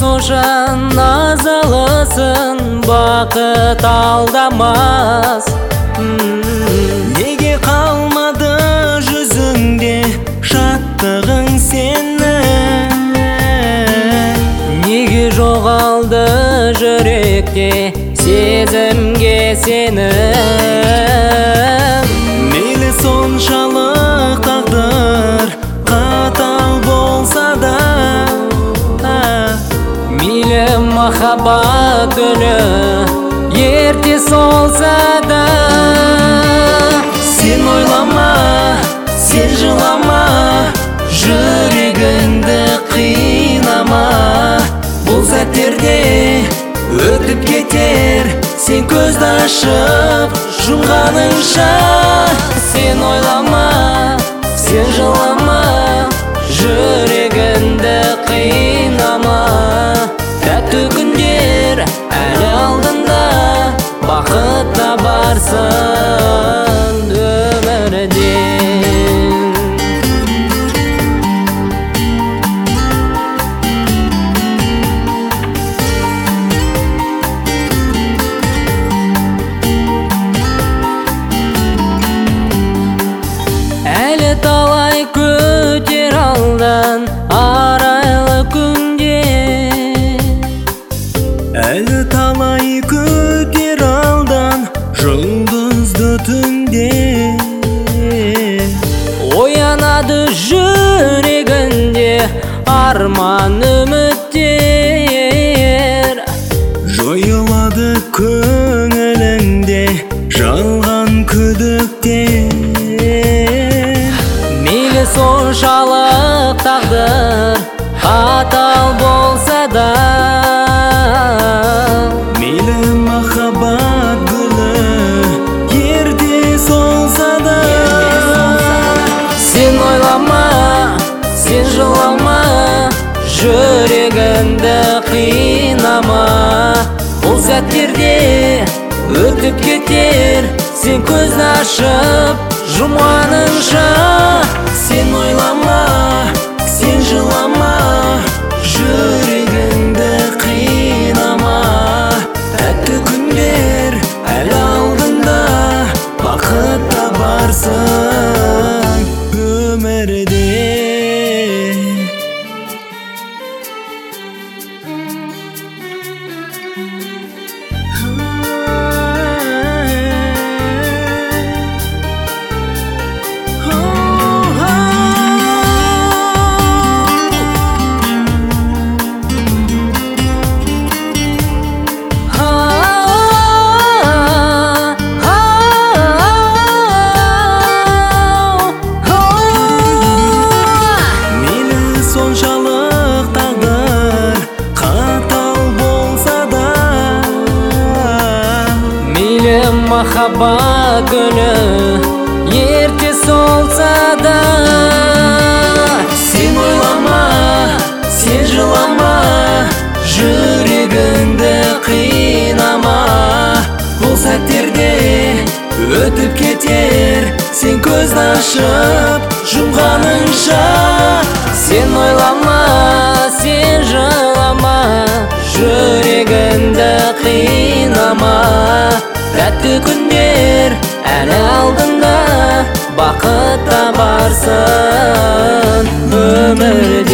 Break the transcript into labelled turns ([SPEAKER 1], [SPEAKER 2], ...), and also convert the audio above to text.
[SPEAKER 1] сонша назалысың, бақыт алдамас.
[SPEAKER 2] Неге қалмады жүзіңде шаттығың сенің?
[SPEAKER 1] Неге жоғалды жүректе сезімге сенің?
[SPEAKER 2] Мейлі соншалық тағдыр қатал болса да,
[SPEAKER 1] мейлі махаббат гүлі ерте солса да,
[SPEAKER 2] сен ойлама, сен жылама, жүрегіңді қинама. Бұл сәттерде өтіп кетер, сен көзді ашып жұмғаныңша.
[SPEAKER 1] сен ойлама, сен жылама, жүрегіңді қинама. Тәтті күндер әлі алдында, бақыт табарсың өмірден. Әлі талай көтер алдан арайлы күнде,
[SPEAKER 2] Әлі талай көтер алдан жұлдызды түнде.
[SPEAKER 1] оянады жүрегінде арман үміттер.
[SPEAKER 2] Жойылады көңіліңде жалған күдіктер.
[SPEAKER 1] Мейлі соншалық тағдыр қатал болса да,
[SPEAKER 2] Мейлі махаббат гүлі ерте солса да,
[SPEAKER 1] сен ойлама, сен жылама, жүрегіңді қинама. Бұл сәттерде өтіп кетер, сен көзді ашып жұмғаныңша.
[SPEAKER 2] сен ойлама, сен жылама, жүрегіңді қинама. Тәтті күндер әлі алдында, бақыт табарсың өмірде.
[SPEAKER 1] Махаббат гүлі ерте солса да,
[SPEAKER 2] сен ойлама, сен жылама, жүрегіңді қинама. Бұл сәттерде өтіп кетер, сен көзді ашып жұмғаныңша.
[SPEAKER 1] сен ойлама, сен жылама, жүрегіңді қинама. Тәтті күндер әлі алдында, бақыт табарсың өмірде.